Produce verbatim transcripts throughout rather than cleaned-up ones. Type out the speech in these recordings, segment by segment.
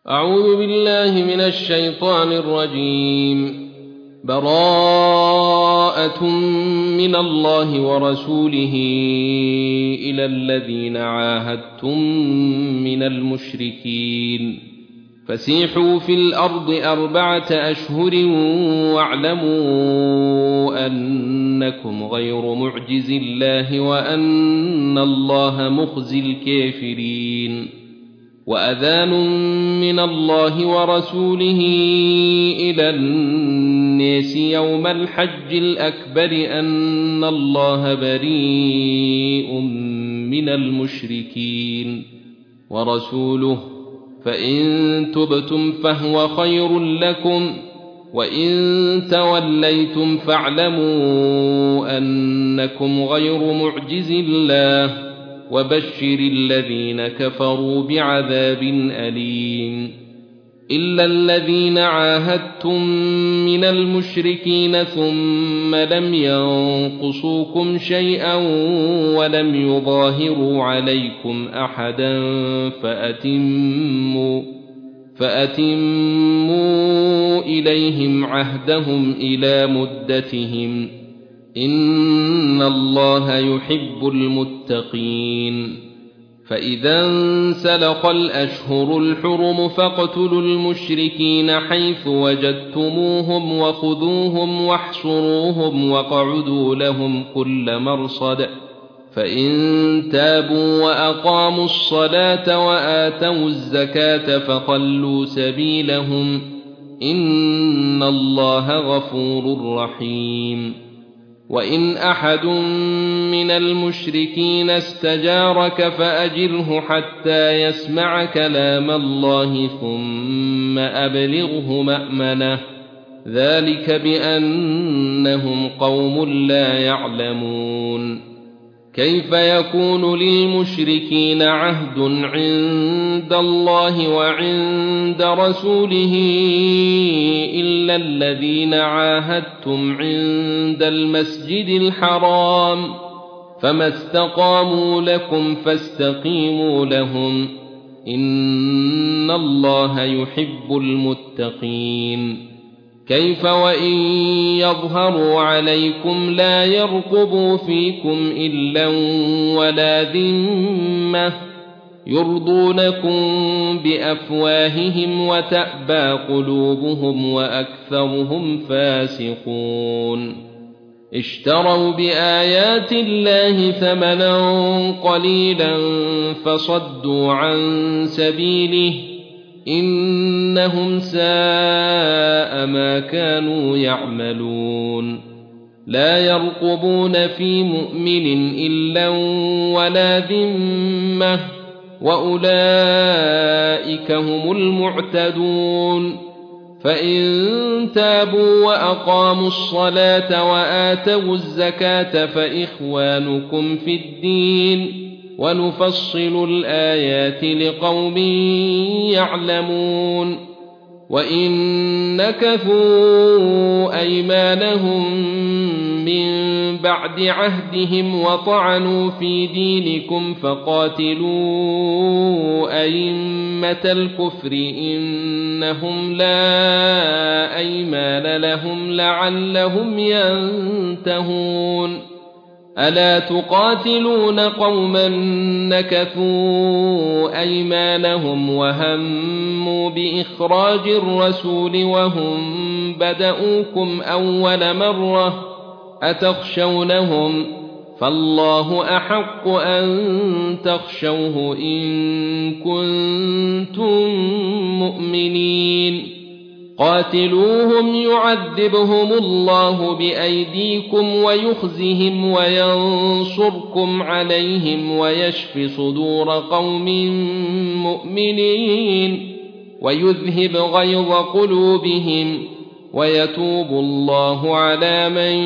أعوذ بالله من الشيطان الرجيم. براءة من الله ورسوله إلى الذين عاهدتم من المشركين فسيحوا في الأرض أربعة أشهر واعلموا أنكم غير معجز الله وأن الله مخزي الكافرين. وأذان من الله ورسوله إلى الناس يوم الحج الأكبر أن الله بريء من المشركين ورسوله فإن تبتم فهو خير لكم وإن توليتم فاعلموا أنكم غير معجز الله وبشر الذين كفروا بعذاب أليم. إلا الذين عاهدتم من المشركين ثم لم ينقصوكم شيئا ولم يظاهروا عليكم أحدا فأتموا, فأتموا إليهم عهدهم إلى مدتهم إن الله يحب المتقين. فإذا انسلخ الأشهر الحرم فاقتلوا المشركين حيث وجدتموهم وخذوهم واحصروهم واقعدوا لهم كل مرصد فإن تابوا وأقاموا الصلاة وآتوا الزكاة فخلوا سبيلهم إن الله غفور رحيم. وإن أحد من المشركين استجارك فأجره حتى يسمع كلام الله ثم أبلغه مأمنه ذلك بأنهم قوم لا يعلمون. كيف يكون للمشركين عهد عند الله وعند رسوله إلا الذين عاهدتم عند المسجد الحرام فما استقاموا لكم فاستقيموا لهم إن الله يحب المتقين. كيف وإن يظهروا عليكم لا يرقبوا فيكم إلا ولا ذمة يرضونكم بأفواههم وتأبى قلوبهم وأكثرهم فاسقون. اشتروا بآيات الله ثمنا قليلا فصدوا عن سبيله إنهم ساء ما كانوا يعملون. لا يرقبون في مؤمن إلا ولا ذمة وأولئك هم المعتدون. فإن تابوا وأقاموا الصلاة وآتوا الزكاة فإخوانكم في الدين ونفصل الآيات لقوم يعلمون. وإن نكثوا أيمانهم من بعد عهدهم وطعنوا في دينكم فقاتلوا أئمة الكفر إنهم لا أيمان لهم لعلهم ينتهون. ألا تقاتلون قوما نكثوا أيمانهم وهموا بإخراج الرسول وهم بدؤوكم أول مرة أتخشونهم فالله أحق أن تخشوه إن كنتم مؤمنين. قاتلوهم يعذبهم الله بأيديكم ويخزهم وينصركم عليهم ويشف صدور قوم مؤمنين ويذهب غيظ قلوبهم ويتوب الله على من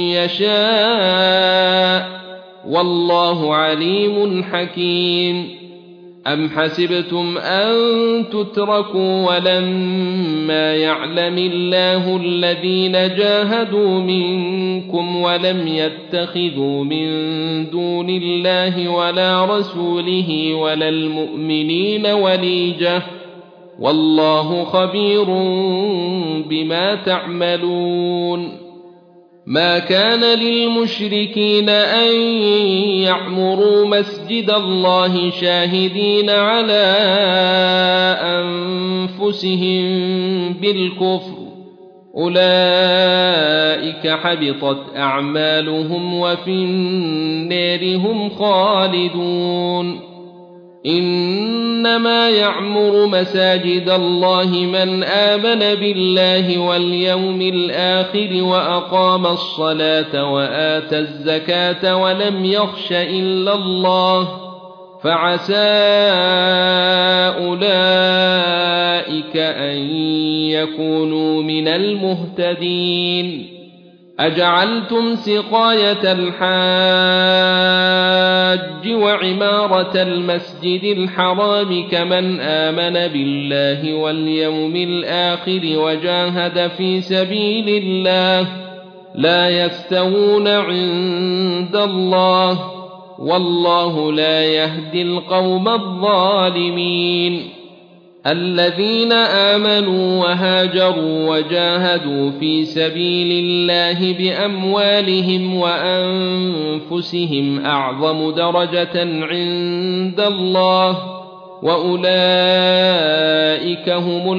يشاء والله عليم حكيم. أم حسبتم أن تتركوا ولما يعلم الله الذين جاهدوا منكم ولم يتخذوا من دون الله ولا رسوله ولا المؤمنين وليجة والله خبير بما تعملون ما كان للمشركين أن يعمروا مسجد الله شاهدين على أنفسهم بالكفر أولئك حبطت أعمالهم وفي النار هم خالدون إنما يعمر مساجد الله من آمن بالله واليوم الآخر وأقام الصلاة وآتى الزكاة ولم يخش إلا الله فعسى أولئك أن يكونوا من المهتدين أجعلتم سقاية الحاج وعمارة المسجد الحرام كمن آمن بالله واليوم الآخر وجاهد في سبيل الله لا يستوون عند الله والله لا يهدي القوم الظالمين الذين آمنوا وهاجروا وجاهدوا في سبيل الله بأموالهم وأنفسهم أعظم درجة عند الله وأولئك هم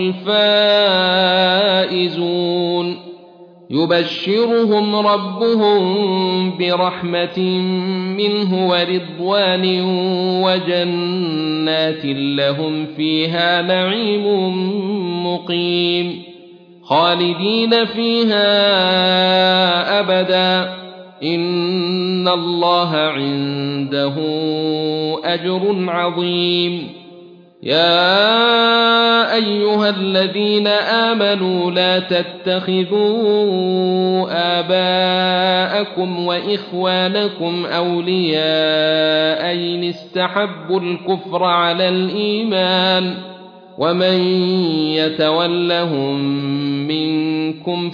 الفائزون يبشرهم ربهم برحمة منه ورضوان وجنات لهم فيها نعيم مقيم خالدين فيها أبدا إن الله عنده أجر عظيم يا أيها الذين آمنوا لا تتخذوا آباءكم وإخوانكم أولياء إن استحبوا الكفر على الإيمان ومن يتولهم منكم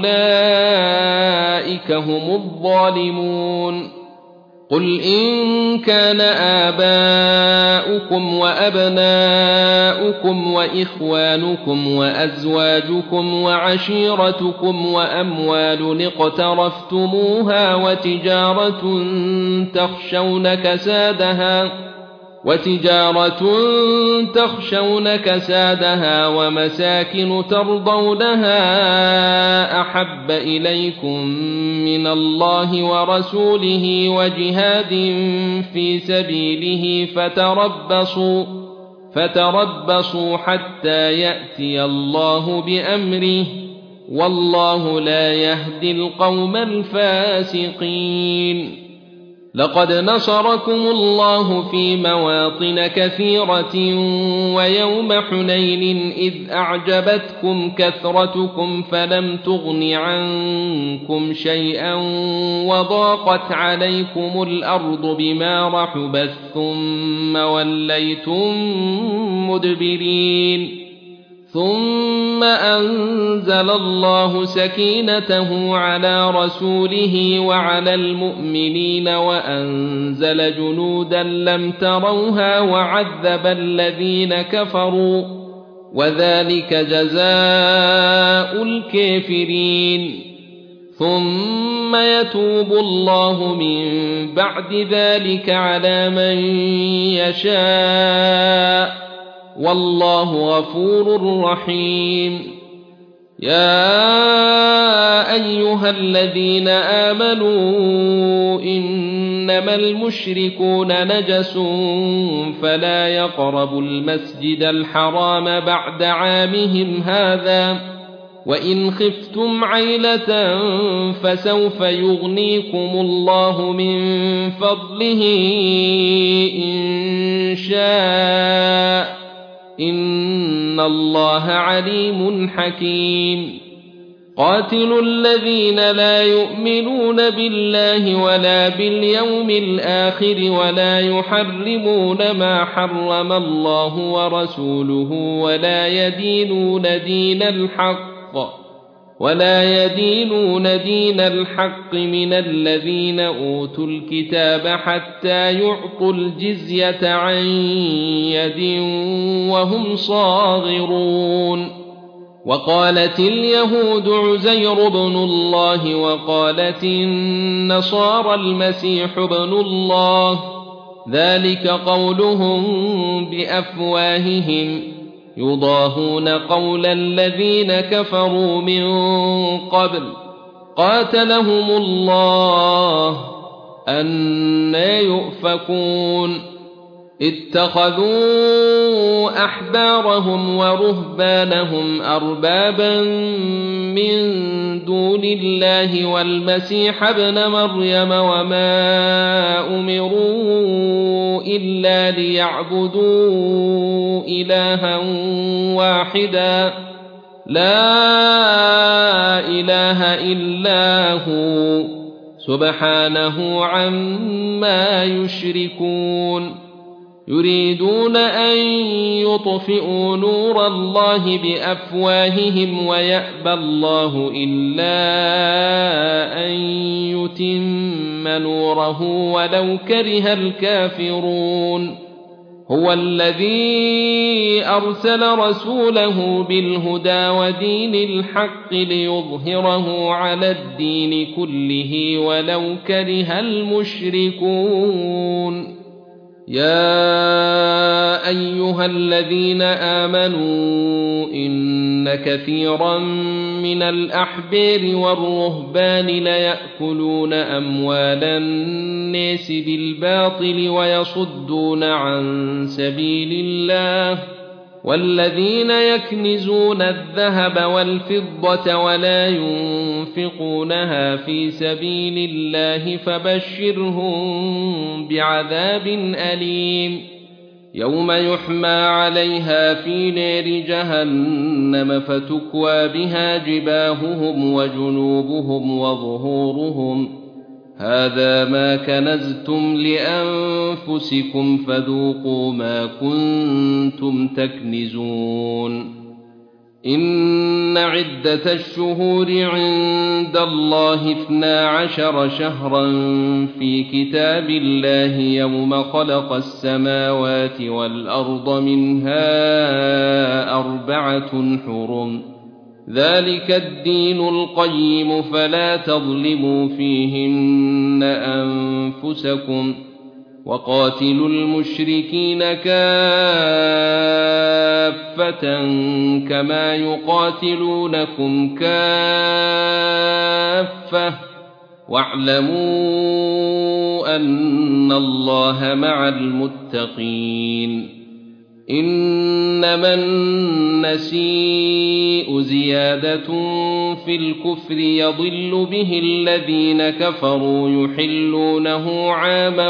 فأولئك هم الظالمون قل إن كان آباؤكم وأبناؤكم وإخوانكم وأزواجكم وعشيرتكم وأموال اقترفتموها وتجارة تخشون كسادها وتجارة تخشون كسادها ومساكن ترضونها أحب إليكم من الله ورسوله وجهاد في سبيله فتربصوا فتربصوا حتى يأتي الله بأمره والله لا يهدي القوم الفاسقين لقد نصركم الله في مواطن كثيرة ويوم حنين إذ أعجبتكم كثرتكم فلم تغن عنكم شيئا وضاقت عليكم الأرض بما رحبت ثم وليتم مدبرين ثم أنزل الله سكينته على رسوله وعلى المؤمنين وأنزل جنودا لم تروها وعذب الذين كفروا وذلك جزاء الكافرين ثم يتوب الله من بعد ذلك على من يشاء والله غفور رحيم يا أيها الذين آمنوا إنما المشركون نجس فلا يقربوا المسجد الحرام بعد عامهم هذا وإن خفتم عيلة فسوف يغنيكم الله من فضله إن شاء إن الله عليم حكيم قاتلوا الذين لا يؤمنون بالله ولا باليوم الآخر ولا يحرمون ما حرم الله ورسوله ولا يدينون دين الحق ولا يدينون دين الحق من الذين أوتوا الكتاب حتى يعطوا الجزية عن يد وهم صاغرون وقالت اليهود عزير بن الله وقالت النصارى المسيح بن الله ذلك قولهم بأفواههم يضاهون قول الذين كفروا من قبل قاتلهم الله أنى يؤفكون اتخذوا أحبارهم ورهبانهم أربابا من دون الله والمسيح ابن مريم وما أمروا إلا ليعبدوا إلها واحدا لا إله إلا هو سبحانه عما يشركون يريدون أن يطفئوا نور الله بأفواههم ويأبى الله إلا أن يتم نوره ولو كره الكافرون هو الذي أرسل رسوله بالهدى ودين الحق ليظهره على الدين كله ولو كره المشركون يا أيها الذين آمنوا إن كثيرا من الأحبار والرهبان ليأكلون أموال الناس بالباطل ويصدون عن سبيل الله والذين يكنزون الذهب والفضة ولا ينفقونها في سبيل الله فبشرهم بعذاب أليم يوم يحمى عليها في نار جهنم فتكوى بها جباههم وجنوبهم وظهورهم هذا ما كنزتم لأنفسكم فذوقوا ما كنتم تكنزون إن عدة الشهور عند الله اثنا عشر شهرا في كتاب الله يوم خلق السماوات والأرض منها أربعة حرم ذلك الدين القيم فلا تظلموا فيهن أنفسكم وقاتلوا المشركين كافة كما يقاتلونكم كافة واعلموا أن الله مع المتقين إنما النسيء زيادة في الكفر يضل به الذين كفروا يحلونه عاما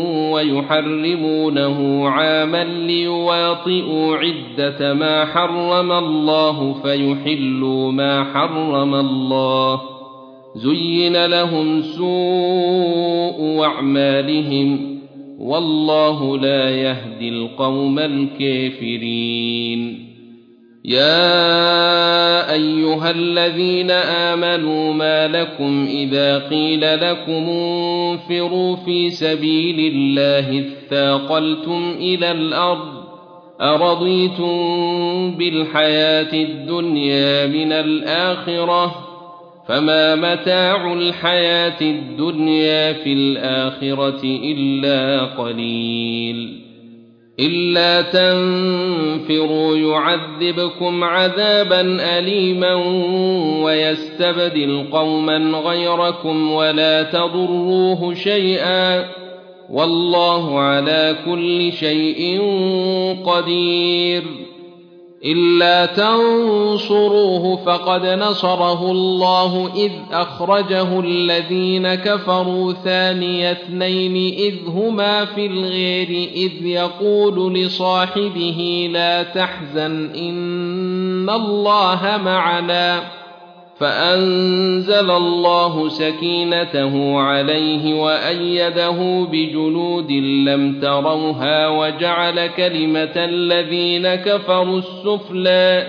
ويحرمونه عاما ليواطئوا عدة ما حرم الله فيحلوا ما حرم الله زين لهم سوء أعمالهم والله لا يهدي القوم الكافرين يا أيها الذين آمنوا ما لكم إذا قيل لكم انفروا في سبيل الله اثاقلتم إلى الأرض أرضيتم بالحياة الدنيا من الآخرة فما متاع الحياة الدنيا في الآخرة إلا قليل إلا تنفروا يعذبكم عذابا أليما ويستبدل قوما غيركم ولا تضروه شيئا والله على كل شيء قدير إلا تنصروه فقد نصره الله إذ أخرجه الذين كفروا ثاني اثنين إذ هما في الغير إذ يقول لصاحبه لا تحزن إن الله معنا فأنزل الله سكينته عليه وأيده بجنود لم تروها وجعل كلمة الذين كفروا السفلى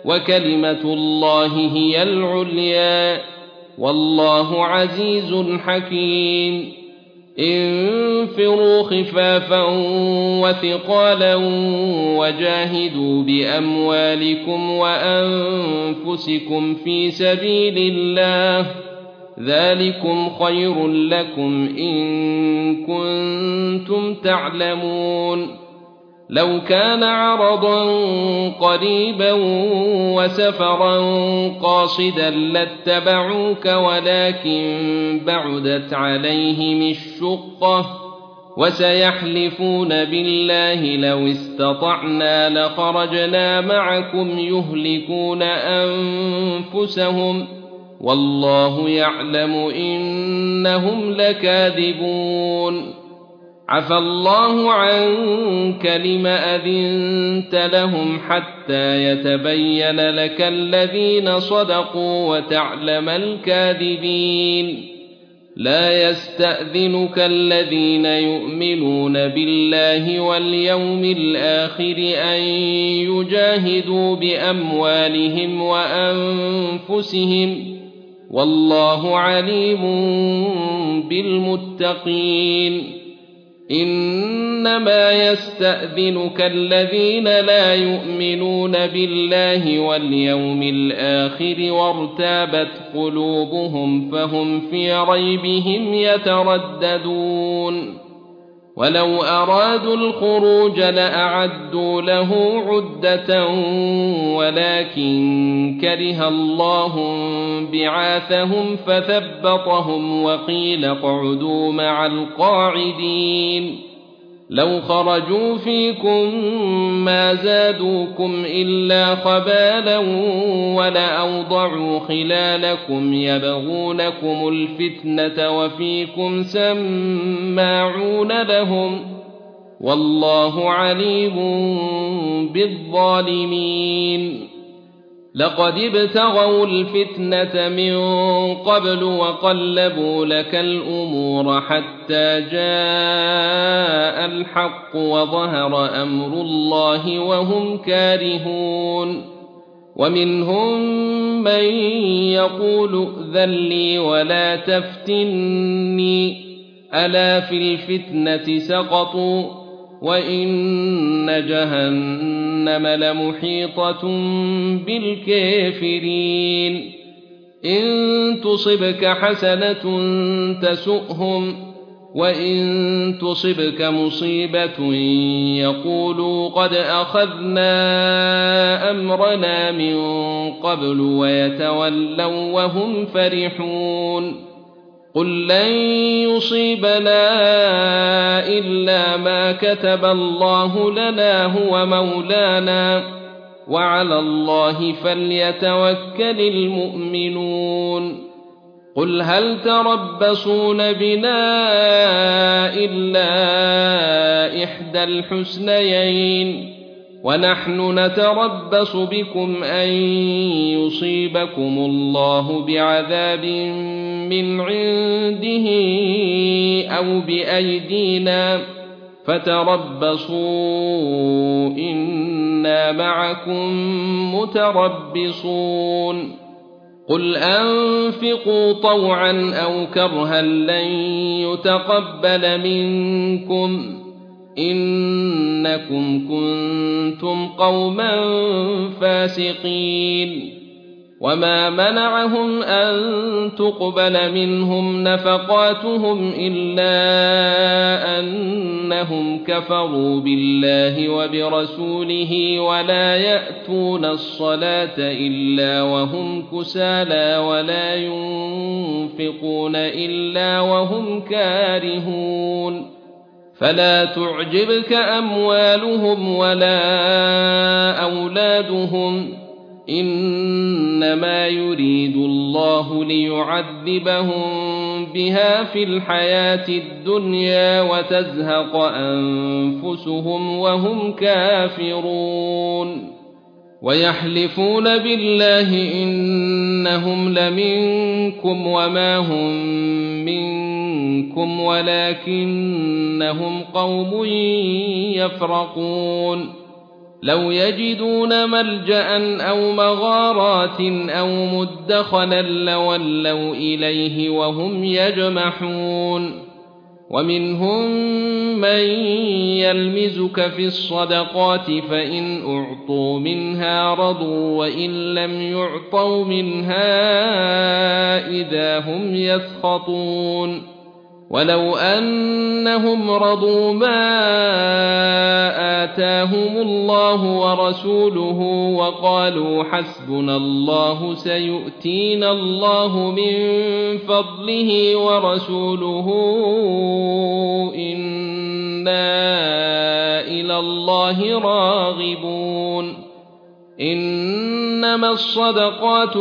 وكلمة الله هي العليا والله عزيز حكيم انفروا خفافا وثقالا وجاهدوا بأموالكم وأنفسكم في سبيل الله ذلكم خير لكم إن كنتم تعلمون لو كان عرضا قريبا وسفرا قاصدا لاتبعوك ولكن بعدت عليهم الشقة وسيحلفون بالله لو استطعنا لخرجنا معكم يهلكون أنفسهم والله يعلم إنهم لكاذبون عفى الله عنك لم أذنت لهم حتى يتبين لك الذين صدقوا وتعلم الكاذبين لا يستأذنك الذين يؤمنون بالله واليوم الآخر أن يجاهدوا بأموالهم وأنفسهم والله عليم بالمتقين إنما يستأذنك الذين لا يؤمنون بالله واليوم الآخر وارتابت قلوبهم فهم في ريبهم يترددون ولو أرادوا الخروج لأعدوا له عدة ولكن كره الله بعاثهم فثبطهم وقيل اقعدوا مع القاعدين لو خرجوا فيكم ما زادوكم إلا خبالا ولأوضعوا خلالكم يبغونكم الفتنة وفيكم سماعون لهم والله عليم بالظالمين لقد ابتغوا الفتنة من قبل وقلبوا لك الأمور حتى جاء الحق وظهر أمر الله وهم كارهون ومنهم من يقول ائذن لي ولا تفتني ألا في الفتنة سقطوا وإن جهنم لمحيطة بالكافرين إن تصبك حسنة تسؤهم وإن تصبك مصيبة يقولوا قد أخذنا أمرنا من قبل ويتولوا وهم فرحون قل لن يصيبنا إلا ما كتب الله لنا هو مولانا وعلى الله فليتوكل المؤمنون قل هل تربصون بنا إلا إحدى الحسنيين ونحن نتربص بكم أن يصيبكم الله بعذاب من عنده أو بأيدينا فتربصوا إنا معكم متربصون قل أنفقوا طوعا أو كرها لن يتقبل منكم إنكم كنتم قوما فاسقين وما منعهم أن تقبل منهم نفقاتهم إلا أنهم كفروا بالله وبرسوله ولا يأتون الصلاة إلا وهم كسالى ولا ينفقون إلا وهم كارهون فلا تعجبك أموالهم ولا أولادهم إنما يريد الله ليعذبهم بها في الحياة الدنيا وتزهق أنفسهم وهم كافرون ويحلفون بالله إنهم لمنكم وما هم منكم ولكنهم قوم يفرقون لو يجدون ملجأ أو مغارات أو مدخلا لولوا إليه وهم يجمحون ومنهم من يلمزك في الصدقات فإن أعطوا منها رضوا وإن لم يعطوا منها إذا هم يسخطون ولو أنهم رضوا ما آتاهم الله ورسوله وقالوا حسبنا الله سيؤتينا الله من فضله ورسوله إنا إلى الله راغبون إنما الصدقات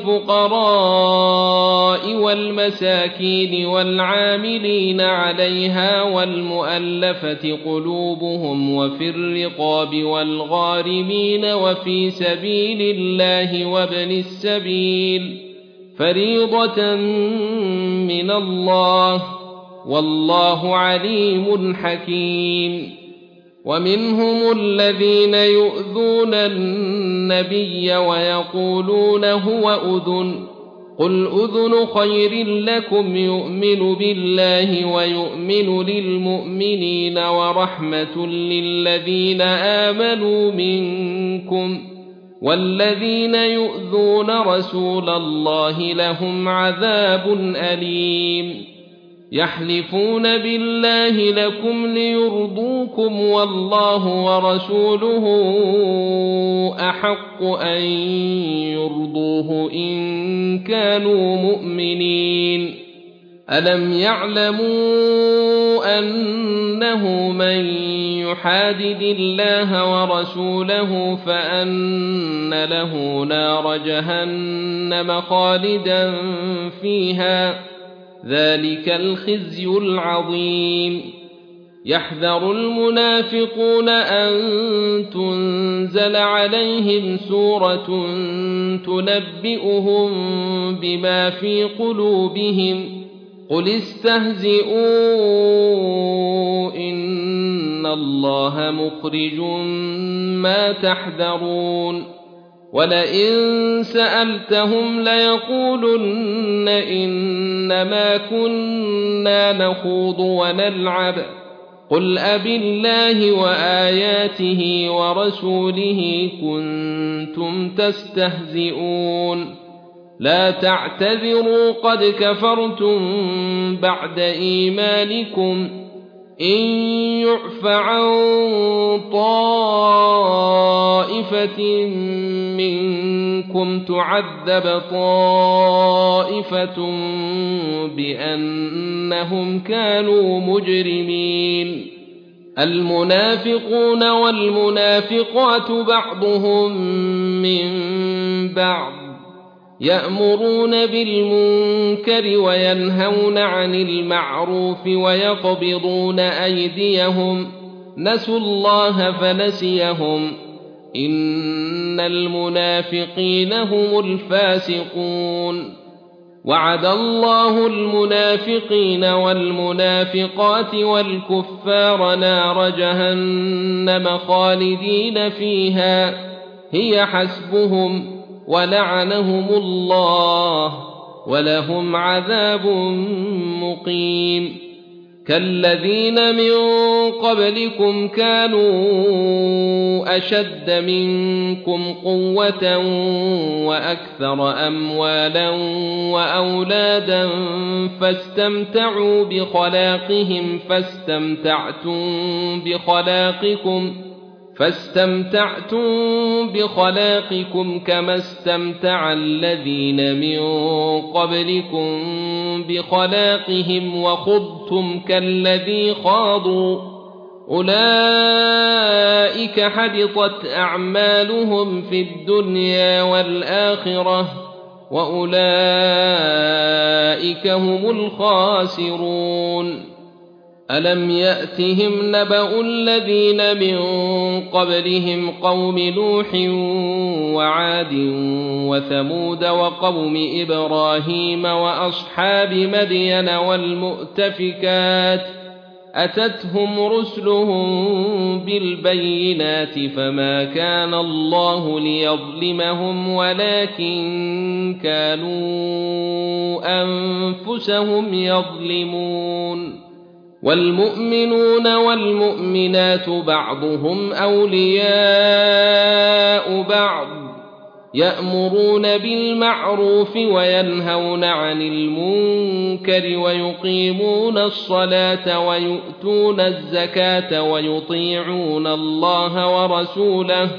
للفقراء والمساكين والعاملين عليها والمؤلفة قلوبهم وفي الرقاب والغارمين وفي سبيل الله وابن السبيل فريضة من الله والله عليم حكيم ومنهم الذين يؤذون النبي ويقولون هو أذن قل أذن خير لكم يؤمن بالله ويؤمن للمؤمنين ورحمة للذين آمنوا منكم والذين يؤذون رسول الله لهم عذاب أليم يحلفون بالله لكم ليرضوكم والله ورسوله أحق أن يرضوه إن كانوا مؤمنين ألم يعلموا أنه من يحادد الله ورسوله فأن له نار جهنم خالدا فيها ذلك الخزي العظيم يحذر المنافقون أن تنزل عليهم سورة تنبئهم بما في قلوبهم قل استهزئوا إن الله مخرج ما تحذرون ولئن سألتهم ليقولن إنما كنا نخوض ونلعب قل أبالله وآياته ورسوله كنتم تستهزئون لا تعتذروا قد كفرتم بعد إيمانكم إن يعف عن طائفة منكم تعذب طائفة بأنهم كانوا مجرمين المنافقون والمنافقات بعضهم من بعض يأمرون بالمنكر وينهون عن المعروف ويقبضون أيديهم نسوا الله فنسيهم إن المنافقين هم الفاسقون وعد الله المنافقين والمنافقات والكفار نار جهنم خالدين فيها هي حسبهم ولعنهم الله ولهم عذاب مقيم كالذين من قبلكم كانوا أشد منكم قوة وأكثر أموالا وأولادا فاستمتعوا بخلاقهم فاستمتعتم بخلاقكم فاستمتعتم بخلاقكم كما استمتع الذين من قبلكم بخلاقهم وخضتم كالذي خاضوا أولئك حبطت أعمالهم في الدنيا والآخرة وأولئك هم الخاسرون ألم يأتهم نبأ الذين من قبلهم قوم نوح وعاد وثمود وقوم إبراهيم وأصحاب مدين والمؤتفكات أتتهم رسلهم بالبينات فما كان الله ليظلمهم ولكن كانوا أنفسهم يظلمون والمؤمنون والمؤمنات بعضهم أولياء بعض يأمرون بالمعروف وينهون عن المنكر ويقيمون الصلاة ويؤتون الزكاة ويطيعون الله ورسوله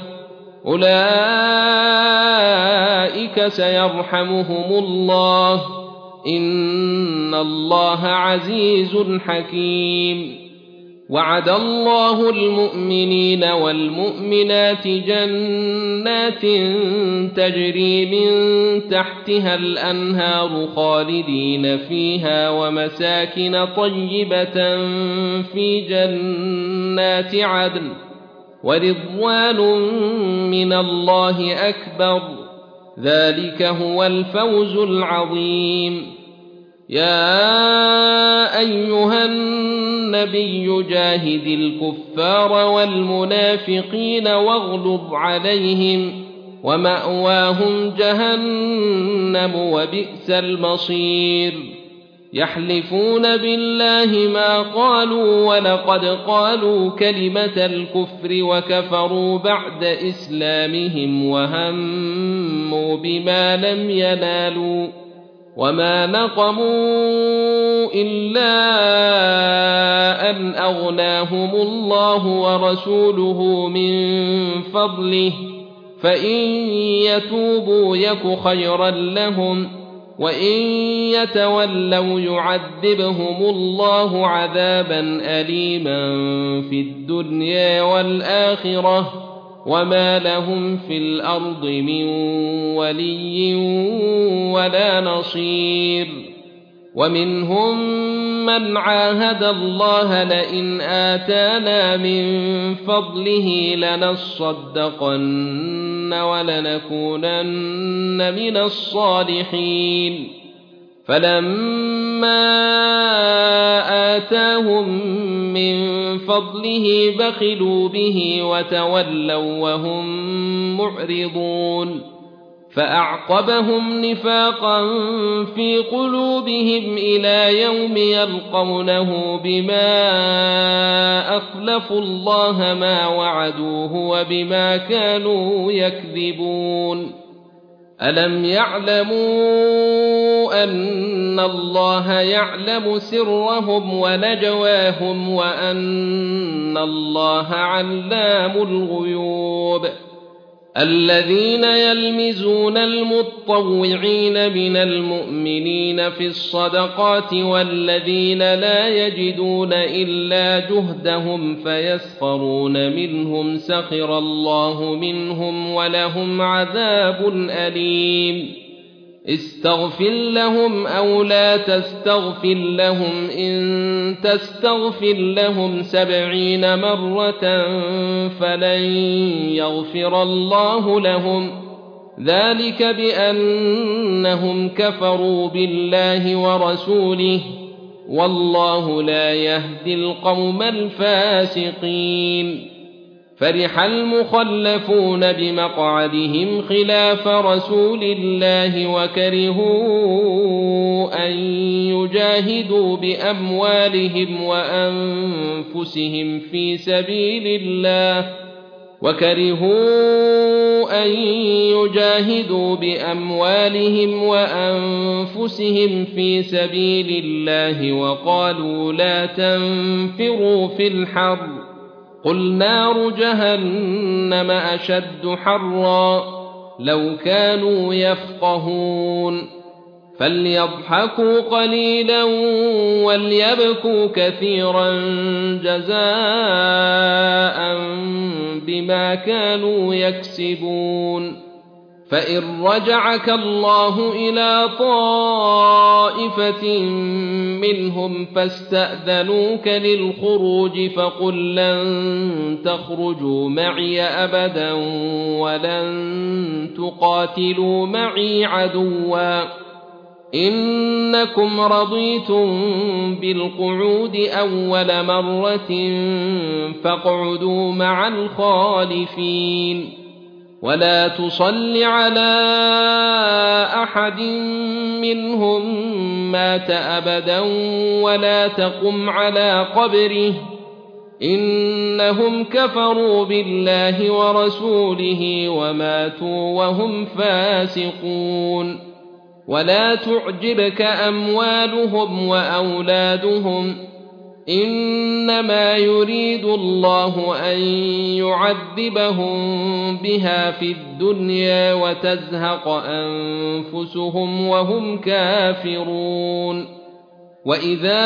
أولئك سيرحمهم الله إن الله عزيز حكيم وعد الله المؤمنين والمؤمنات جنات تجري من تحتها الأنهار خالدين فيها ومساكن طيبة في جنات عدن ورضوان من الله أكبر ذلك هو الفوز العظيم يا أيها النبي جاهد الكفار والمنافقين واغلظ عليهم ومأواهم جهنم وبئس المصير يحلفون بالله ما قالوا ولقد قالوا كلمة الكفر وكفروا بعد إسلامهم وهموا بما لم ينالوا وما نقموا إلا أن أغناهم الله ورسوله من فضله فإن يتوبوا يك خيرا لهم وإن يتولوا يعذبهم الله عذابا أليما في الدنيا والآخرة وما لهم في الأرض من ولي ولا نصير ومنهم من عاهد الله لئن آتانا من فضله لنصدقن ولنكونن من الصالحين فلما آتاهم من فضله بخلوا به وتولوا وهم معرضون فأعقبهم نفاقا في قلوبهم إلى يوم يلقونه بما أخلفوا الله ما وعدوه وبما كانوا يكذبون ألم يعلموا أن الله يعلم سرهم ونجواهم وأن الله علام الغيوب الذين يلمزون المطوعين من المؤمنين في الصدقات والذين لا يجدون إلا جهدهم فيسخرون منهم سخر الله منهم ولهم عذاب أليم استغفر لهم أو لا تستغفر لهم إن تستغفر لهم سبعين مرة فلن يغفر الله لهم ذلك بأنهم كفروا بالله ورسوله والله لا يهدي القوم الفاسقين فرح المخلفون بمقعدهم خلاف رسول الله وكرهوا أن يجاهدوا بأموالهم وأنفسهم في سبيل الله وكرهوا أن يجاهدوا بأموالهم وأنفسهم في سبيل الله وقالوا لا تنفروا في الحر قل نار جهنم أشد حرا لو كانوا يفقهون فليضحكوا قليلا وليبكوا كثيرا جزاء بما كانوا يكسبون فإن رجعك الله إلى طائفة منهم فاستأذنوك للخروج فقل لن تخرجوا معي أبدا ولن تقاتلوا معي عدوا إنكم رضيتم بالقعود أول مرة فاقعدوا مع الخالفين ولا تصل على أحد منهم مات أبدا ولا تقم على قبره إنهم كفروا بالله ورسوله وماتوا وهم فاسقون ولا تعجبك أموالهم وأولادهم إنما يريد الله أن يعذبهم بها في الدنيا وتزهق أنفسهم وهم كافرون وإذا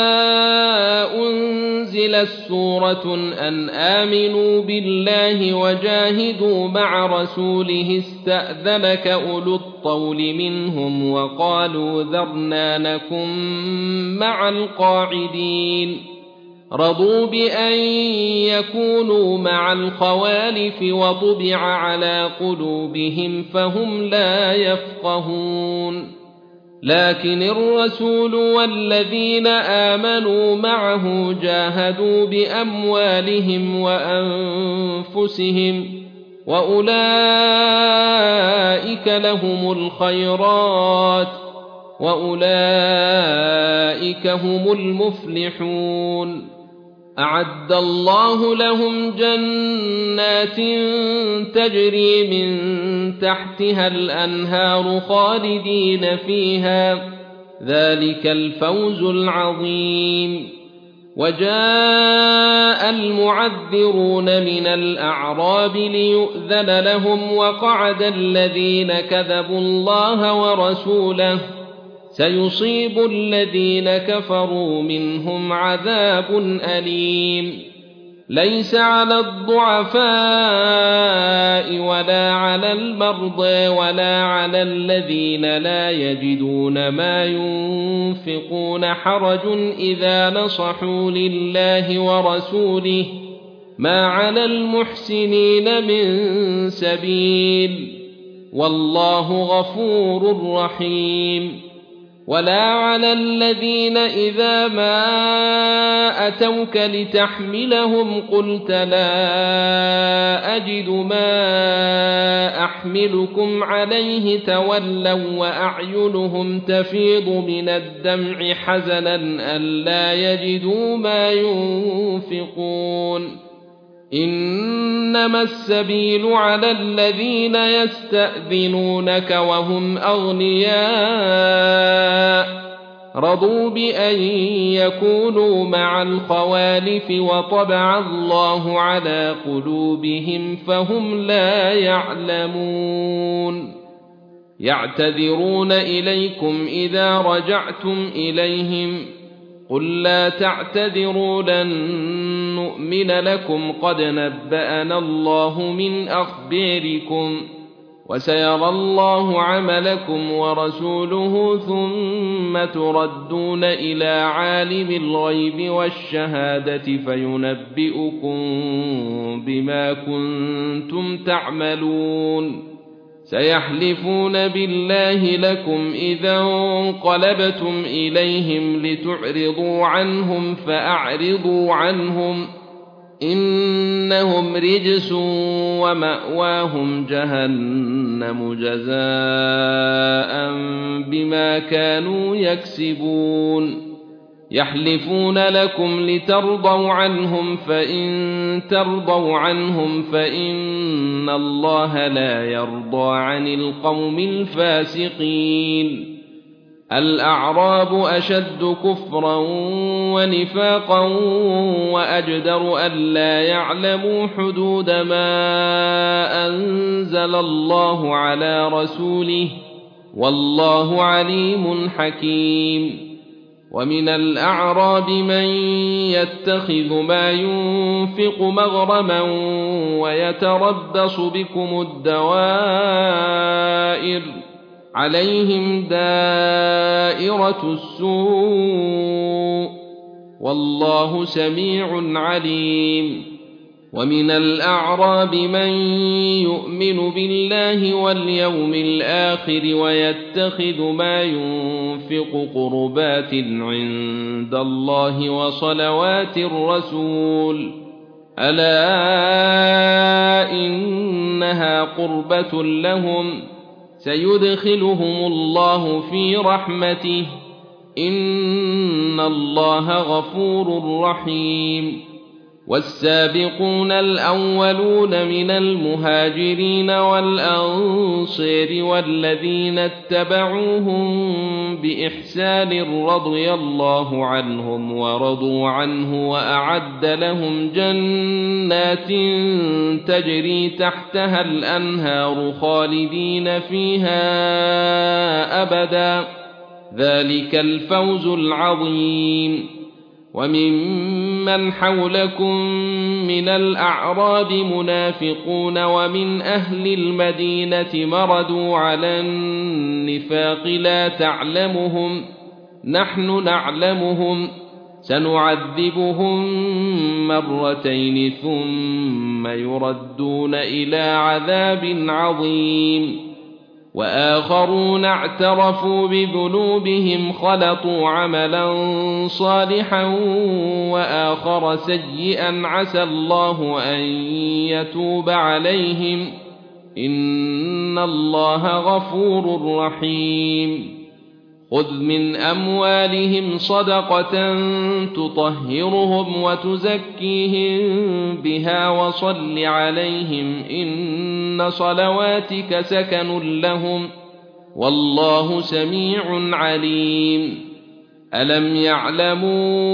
أنزلت سورة أن آمنوا بالله وجاهدوا مع رسوله استأذنك أولو الطول منهم وقالوا ذرنا نكن مع القاعدين رضوا بأن يكونوا مع الخوالف وطبع على قلوبهم فهم لا يفقهون لكن الرسول والذين آمنوا معه جاهدوا بأموالهم وأنفسهم وأولئك لهم الخيرات وأولئك هم المفلحون أعد الله لهم جنات تجري من تحتها الأنهار خالدين فيها ذلك الفوز العظيم وجاء المعذرون من الأعراب ليؤذن لهم وقعد الذين كذبوا الله ورسوله سيصيب الذين كفروا منهم عذاب أليم ليس على الضعفاء ولا على المرضى ولا على الذين لا يجدون ما ينفقون حرج إذا نصحوا لله ورسوله ما على المحسنين من سبيل والله غفور رحيم ولا على الذين إذا ما أتوك لتحملهم قلت لا أجد ما أحملكم عليه تولوا وأعينهم تفيض من الدمع حزنا ألا يجدوا ما ينفقون إنما السبيل على الذين يستأذنونك وهم أغنياء رضوا بأن يكونوا مع الخوالف وطبع الله على قلوبهم فهم لا يعلمون يعتذرون إليكم إذا رجعتم إليهم قل لا تعتذروا لن نؤمن لكم قد نبأنا الله من أخباركم وسيرى الله عملكم ورسوله ثم تردون إلى عالم الغيب والشهادة فينبئكم بما كنتم تعملون سيحلفون بالله لكم إذا انقلبتم إليهم لتعرضوا عنهم فأعرضوا عنهم إنهم رجس ومأواهم جهنم جزاء بما كانوا يكسبون يحلفون لكم لترضوا عنهم فإن ترضوا عنهم فإن الله لا يرضى عن القوم الفاسقين الأعراب أشد كفرا ونفاقا وأجدر ألا يعلموا حدود ما أنزل الله على رسوله والله عليم حكيم ومن الأعراب من يتخذ ما ينفق مغرما ويتربص بكم الدوائر عليهم دائرة السوء والله سميع عليم ومن الأعراب من يؤمن بالله واليوم الآخر ويتخذ ما ينفق قربات عند الله وصلوات الرسول ألا إنها قربة لهم سيدخلهم الله في رحمته إن الله غفور رحيم والسابقون الأولون من المهاجرين والأنصار والذين اتبعوهم بإحسان رضي الله عنهم ورضوا عنه وأعد لهم جنات تجري تحتها الأنهار خالدين فيها أبدا ذلك الفوز العظيم وممن حولكم من الأعراب منافقون ومن أهل المدينة مردوا على النفاق لا تعلمهم نحن نعلمهم سنعذبهم مرتين ثم يردون إلى عذاب عظيم وآخرون اعترفوا بذنوبهم خلطوا عملا صالحا وآخر سيئا عسى الله أن يتوب عليهم إن الله غفور رحيم خذ من أموالهم صدقة تطهرهم وتزكيهم بها وصل عليهم إن صلواتك سكن لهم والله سميع عليم ألم يعلموا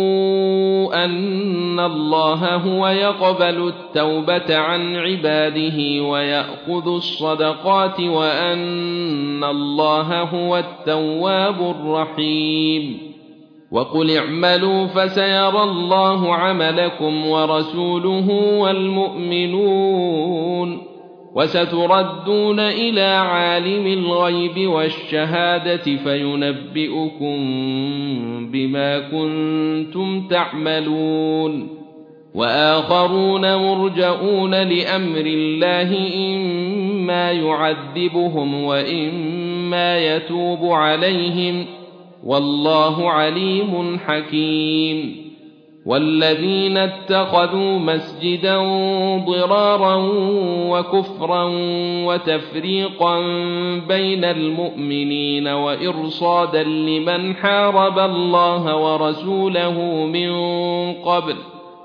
أن الله هو يقبل التوبة عن عباده ويأخذ الصدقات وأن الله هو التواب الرحيم وقل اعملوا فسيرى الله عملكم ورسوله والمؤمنون وستردون إلى عالم الغيب والشهادة فينبئكم بما كنتم تعملون وآخرون مرجؤون لأمر الله إما يعذبهم وإما يتوب عليهم والله عليم حكيم والذين اتخذوا مسجدا ضرارا وكفرا وتفريقا بين المؤمنين وإرصادا لمن حارب الله ورسوله من قبل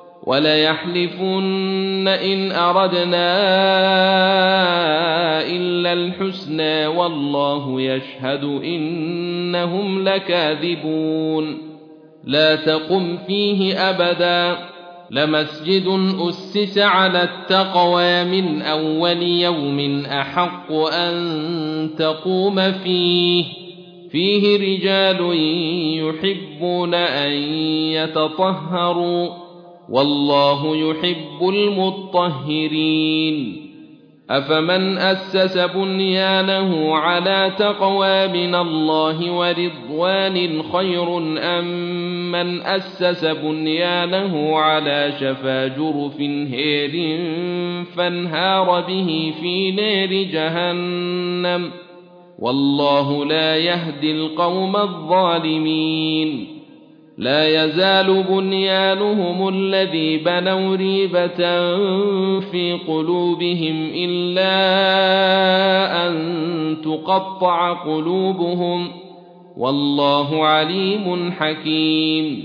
وليحلفن إن أردنا إلا الحسنى والله يشهد إنهم لكاذبون لا تقم فيه أبدا لمسجد أسس على التقوى من أول يوم أحق أن تقوم فيه فيه رجال يحبون أن يتطهروا والله يحب المطهرين أفمن أسس بنيانه على تقوى من الله ورضوان خير أم من أسس بنيانه على شفا جرف هير فانهار به في نار جهنم والله لا يهدي القوم الظالمين لا يزال بنيانهم الذي بنوا ريبة في قلوبهم إلا أن تقطع قلوبهم والله عليم حكيم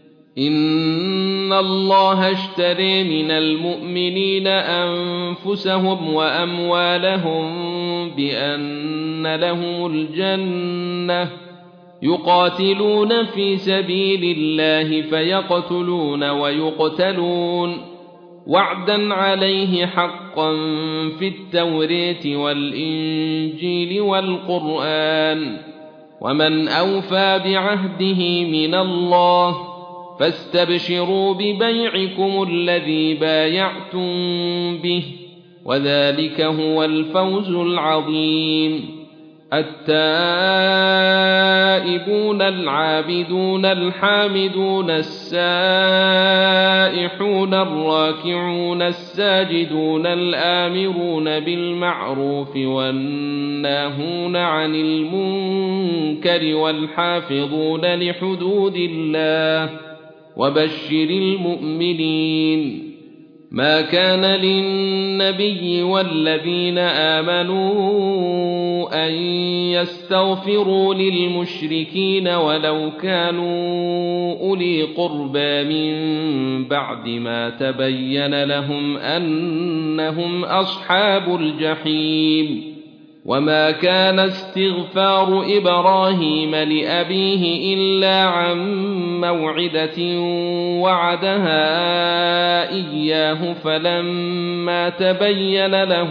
إن الله اشترى من المؤمنين أنفسهم وأموالهم بأن لهم الجنة يقاتلون في سبيل الله فيقتلون ويقتلون وعدا عليه حقا في التوراة والإنجيل والقرآن ومن أوفى بعهده من الله فاستبشروا ببيعكم الذي بايعتم به وذلك هو الفوز العظيم التائبون العابدون الحامدون السائحون الراكعون الساجدون الآمرون بالمعروف والناهون عن المنكر والحافظون لحدود الله وبشر المؤمنين. ما كان للنبي والذين آمنوا أن يستغفروا للمشركين ولو كانوا أولي قربى من بعد ما تبين لهم أنهم أصحاب الجحيم. وما كان استغفار إبراهيم لأبيه إلا عن موعدة وعدها إياه فلما تبين له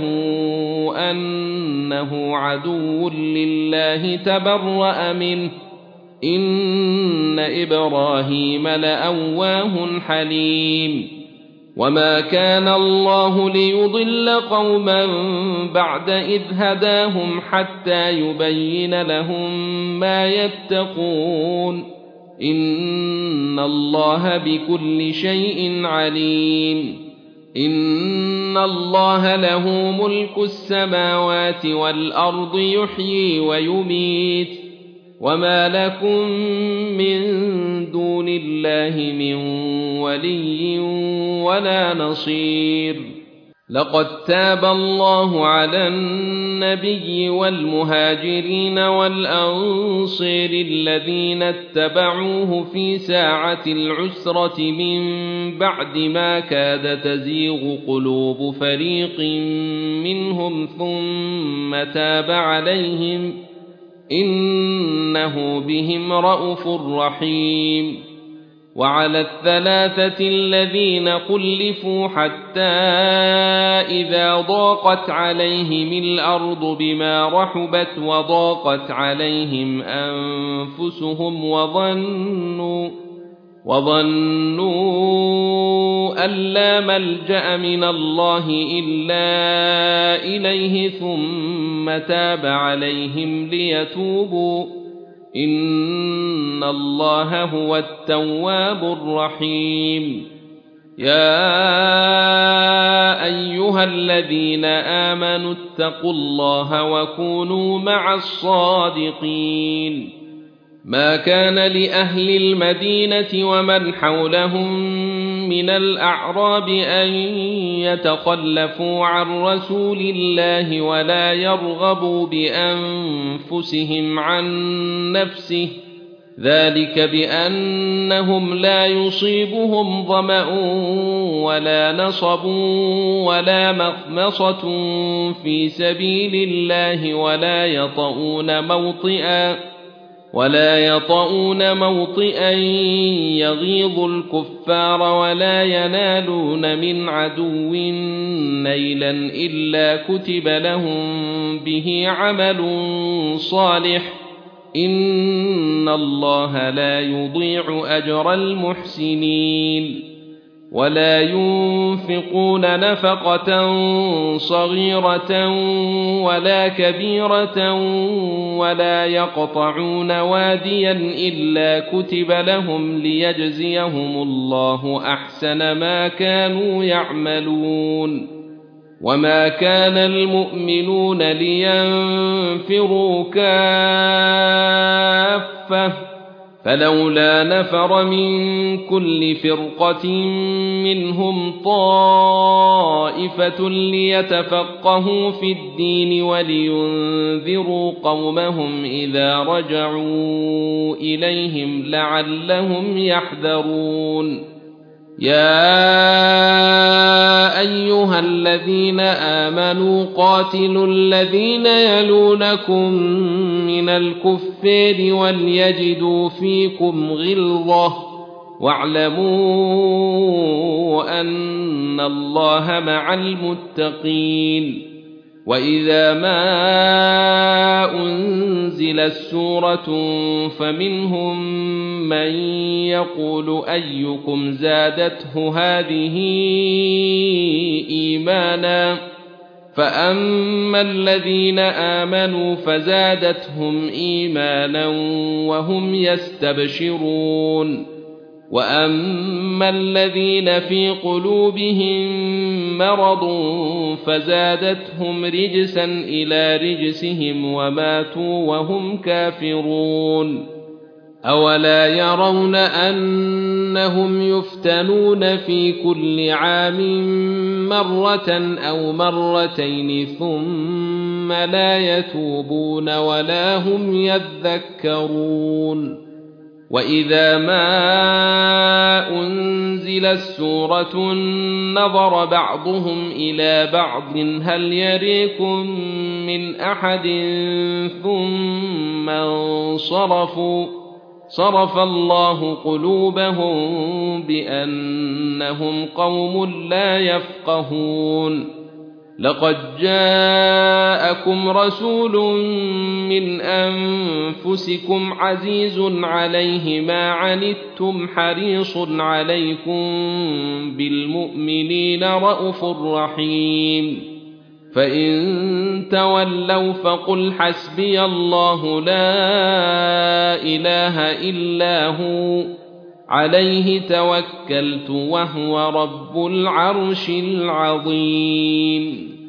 أنه عدو لله تبرأ منه إن إبراهيم لأواه حليم. وما كان الله ليضل قوما بعد إذ هداهم حتى يبين لهم ما يتقون إن الله بكل شيء عليم. إن الله له ملك السماوات والأرض يحيي ويميت وما لكم من دون الله من ولي ولا نصير. لقد تاب الله على النبي والمهاجرين والأنصار الذين اتبعوه في ساعة العسرة من بعد ما كاد تزيغ قلوب فريق منهم ثم تاب عليهم إنه بهم رءوف رحيم. وعلى الثلاثة الذين خلفوا حتى إذا ضاقت عليهم الأرض بما رحبت وضاقت عليهم أنفسهم وظنوا وظنوا أن لا ملجأ من الله إلا إليه ثم تاب عليهم ليتوبوا إن الله هو التواب الرحيم. يا أيها الذين آمنوا اتقوا الله وكونوا مع الصادقين. ما كان لأهل المدينة ومن حولهم من الأعراب أن يتخلفوا عن رسول الله ولا يرغبوا بأنفسهم عن نفسه ذلك بأنهم لا يصيبهم ظمأ ولا نصب ولا مخمصة في سبيل الله ولا يطؤون موطئا ولا يطؤون موطئا يغيظ الكفار ولا ينالون من عدو نيلا إلا كتب لهم به عمل صالح إن الله لا يضيع أجر المحسنين. ولا ينفقون نفقة صغيرة ولا كبيرة ولا يقطعون واديا إلا كتب لهم ليجزيهم الله أحسن ما كانوا يعملون. وما كان المؤمنون لينفروا كافة فلولا نفر من كل فرقة منهم طائفة ليتفقهوا في الدين ولينذروا قومهم إذا رجعوا إليهم لعلهم يحذرون. يا أيها الذين آمنوا قاتلوا الذين يلونكم من الكفار وليجدوا فيكم غلظة واعلموا أن الله مع المتقين. وإذا ما أنزلت سورة فمنهم من يقول أيكم زادته هذه إيمانا فأما الذين آمنوا فزادتهم إيمانا وهم يستبشرون وأما الذين في قلوبهم مرض فزادتهم رجسا إلى رجسهم وماتوا وهم كافرون أولا يرون أنهم يفتنون في كل عام مرة أو مرتين ثم لا يتوبون ولا هم يذكرون وإذا ما أنزلت سورة نظر بعضهم إلى بعض هل يريكم من أحد ثم انصرفوا صرف الله قلوبهم بأنهم قوم لا يفقهون لقد جاءكم رسول من أنفسكم عزيز عليه ما عنتم حريص عليكم بالمؤمنين رءوف رحيم فإن تولوا فقل حسبي الله لا إله إلا هو عليه توكلت وهو رب العرش العظيم